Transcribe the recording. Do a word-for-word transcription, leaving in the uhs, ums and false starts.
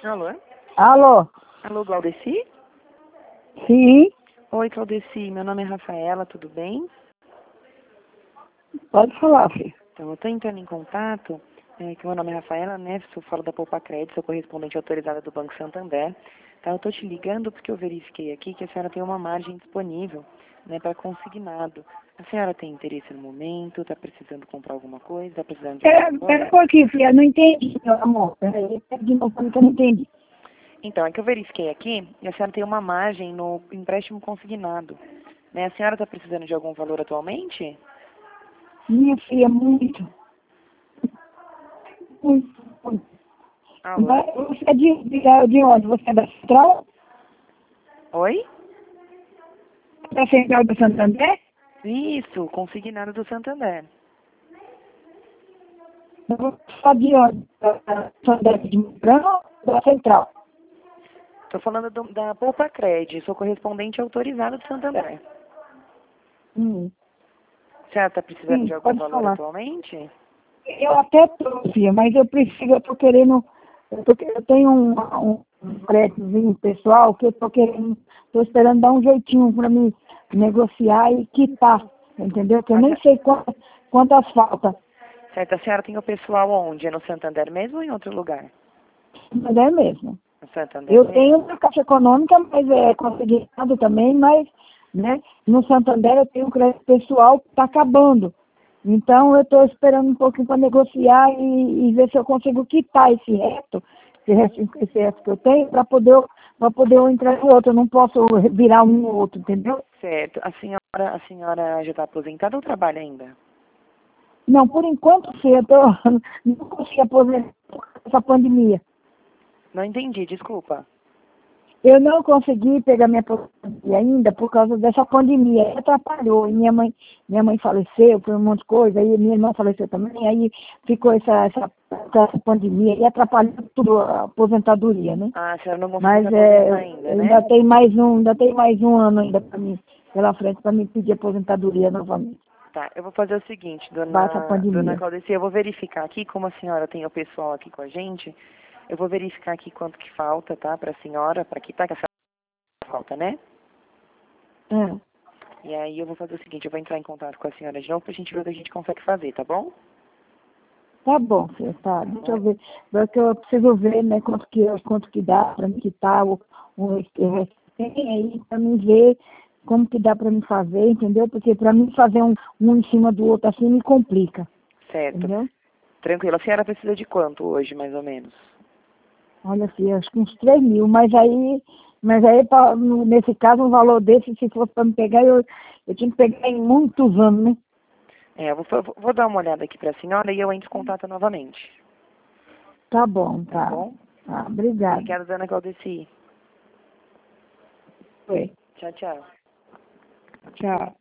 Alô? Alô? Alô, Claudeci? Sim, Oi, Claudeci. Meu nome é Rafaela, tudo bem? pode falar, filho. Então, eu estou entrando em contato, é, que meu nome é Rafaela, né? Sou fora da Poupa Crédito, sou correspondente autorizada do Banco Santander. Tá, eu estou te ligando porque eu verifiquei aqui que a senhora tem uma margem disponível, né, para consignado. A senhora tem interesse no momento? Está precisando comprar alguma coisa? Está precisando de Pera, algum pera um valor? pouquinho, filha, não entendi, meu amor. Peraí, pera de novo, que eu não entendi. Então, é que eu verifiquei aqui e a senhora tem uma margem no empréstimo consignado. Né? A senhora está precisando de algum valor atualmente? Minha filha, muito, muito, muito. Alô? Mas você é de, de, de onde? Você é da Central? Oi? Da Central do Santander? Isso, consignado do Santander. Eu vou falar de onde? Da Santander de Mourão ou da Central? Estou falando do- da Poupa Crédito, sou correspondente autorizado do Santander. Hum, A senhora está precisando sim, de algum pode valor falar. atualmente? Eu até tô, filha, mas eu preciso, eu tô querendo, eu, tô, eu tenho um, um, um créditozinho pessoal que eu tô querendo, tô esperando dar um jeitinho para mim negociar e quitar, entendeu? Que eu A nem se- sei quantas, quantas falta. Certo, a senhora tem o pessoal onde? É no Santander mesmo ou em outro lugar? Mas é mesmo. No Santander Eu mesmo? tenho na Caixa Econômica, mas é consignado também, mas né, no Santander eu tenho um crédito pessoal que está acabando. Então eu estou esperando um pouquinho para negociar e, e ver se eu consigo quitar esse resto, esse resto, esse resto que eu tenho, para poder, para poder eu entrar em outro. Eu não posso virar um ou outro, entendeu? Certo. A senhora, a senhora já está aposentada ou trabalha ainda? Não, por enquanto sim, eu tô, não consegui aposentar por causa dessa pandemia. Não entendi, desculpa. Eu não consegui pegar minha aposentadoria ainda por causa dessa pandemia. Aí atrapalhou. E minha mãe, minha mãe faleceu, foi um monte de coisa, aí minha irmã faleceu também, aí ficou essa, essa, essa pandemia e atrapalhou tudo a aposentadoria, né? Ah, a senhora não conseguiu se Mas é, aposentar eu ainda, eu ainda né? tem mais um, ainda tem mais um ano ainda para mim, pela frente, para mim pedir aposentadoria novamente. Tá, eu vou fazer o seguinte, Baixa a dona, dona pandemia. Claudicia, eu vou verificar aqui, como a senhora tem o pessoal aqui com a gente, eu vou verificar aqui quanto que falta, tá, pra senhora, pra quitar, que a senhora falta, né? É. E aí eu vou fazer o seguinte, eu vou entrar em contato com a senhora de novo pra gente ver o que a gente consegue fazer, tá bom? Tá bom, filho, tá. Tá Deixa bom? eu ver. Porque eu preciso ver, né, quanto que, quanto que dá para me quitar o, o o- tem aí, para mim ver como que dá para me fazer, entendeu? Porque para mim fazer um, um em cima do outro assim me complica, Certo. entendeu? Tranquilo. A senhora precisa de quanto hoje, mais ou menos? Olha, filho, acho que uns três mil, mas aí, mas aí pra, no- nesse caso, um valor desse, se fosse para me pegar, eu, eu tinha que pegar em muitos anos, né? É, eu vou, vou vou dar uma olhada aqui pra senhora e eu entro em contato novamente. Tá bom, Tá tá. bom? Tá, obrigada. Obrigada, dona Claudeci. Foi. Tchau, tchau. Tchau.